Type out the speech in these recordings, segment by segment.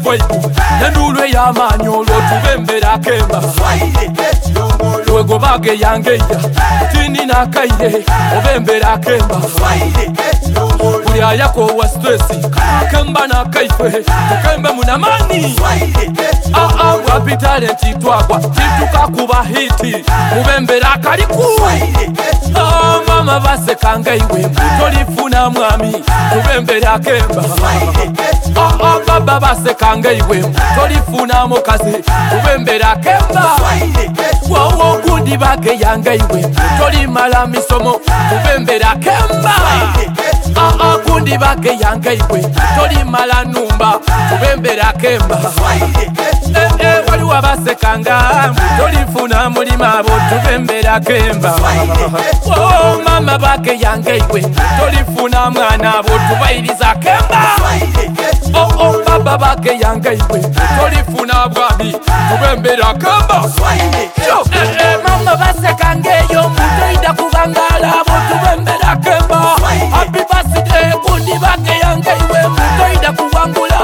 voibu Nendulu ey'amaanyi olwo tubembera kemba Wegobage yangeya Tini nakaire obembera kemba Buli ayako wa stressi Kemba nakaife Tukembe munamani Wapi talenti twagwa Tituka kuba hiti Mubembera kaliku Mama basekanga iwe Tolifuna mwami Mubembera kemba Baba basekanga iwe Tolifuna mukazi Mubembera kemba Wowo gundi bake yanga iwe Tolimala misomo Mubembera kemba Gundi bake yanga iwe Tolimala numba Mubembera kemba Waliwa basekanga Tolifuna mulima abo Tubembera kemba Mama bake yanga iwe Tolifuna mwana abo Tubairiza kemba Baba bake yanga iwe Tolifuna bwabi Tubembera kemba Mama basekanga eyo Mutoida kubangala abo Tubembera kemba Happy birthday gundi bake yanga iwe Mutoida kubangula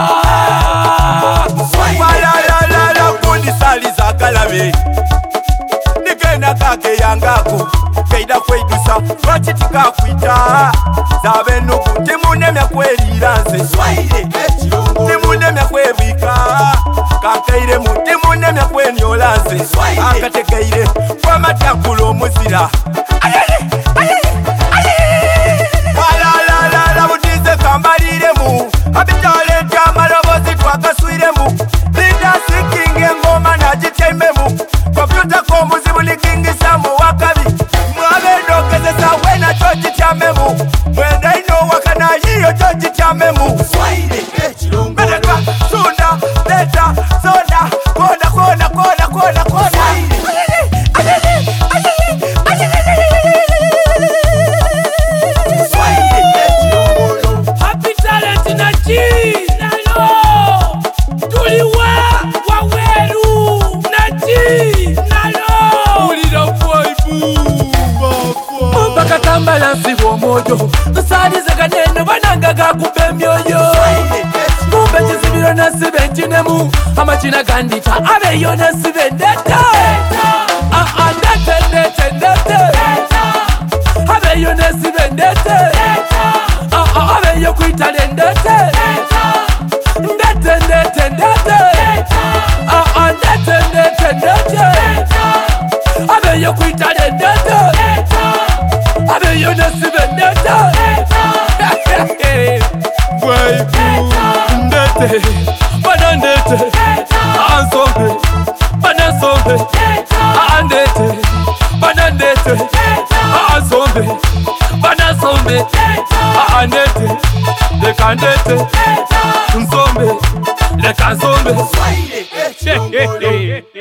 Saliza kalabe Nikena kake yangako Keida kwedusa Wachitika kuita Zabe nuku Timunemya kweliranze Timunemya kwebika Kakeire mu Timunemya kwenyolanze Akatekeire Kwa matiakulo muzira Alalala Budize kambaliremu Abitalenti amalobozi twakaswiremu Linda sikinge ngoma na jitememu Kompyuta kombuzibu nikingisa mu wakabi Mwabendokeze wena choji chamemu Mwenda ino wakana yiyo choji chamemu Mbeleka, sunda, leta, sonda Kona, kona, kona, kona, kona Happy talent na chi Nalo Tuliwa Waweru na chi Nalo Ulira voibu Bakatambala nsibo mojo Nsalize kaneno bananga kakube myoyo Kumbe chizibiro nasibe nchinemu Amachina gandita abeyo nasibe ndete Ndete ndete ndete Abeyo nasibe ndete Abeyo kuitale ndete Ndete ndete ndete Ndete ndete ndete Abeyo kuitale ndete Abeyo nasibe ndete Waibu ndete Bana ndete Ansombe Bana sombe Andete Bana ndete Ansombe Bana sombe Andete Leka ndete Nsombe Leka nsombe